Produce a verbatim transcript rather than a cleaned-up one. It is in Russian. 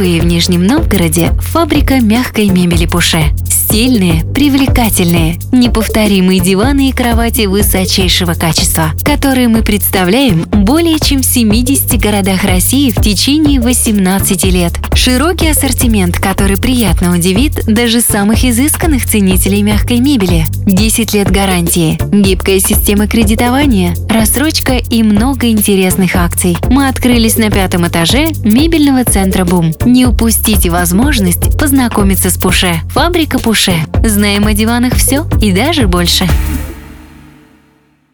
Впервые в Нижнем Новгороде фабрика мягкой мебели Пуше. Стильные, привлекательные, неповторимые диваны и кровати высочайшего качества, которые мы представляем более чем в семидесяти городах России в течение восемнадцати лет. Широкий ассортимент, который приятно удивит даже самых изысканных ценителей мягкой мебели. десять лет гарантии, гибкая система кредитования, рассрочка и много интересных акций. Мы открылись на пятом этаже мебельного центра «Бум». Не упустите возможность познакомиться с Пуше. Фабрика Пуше. Знаем о диванах все и даже больше.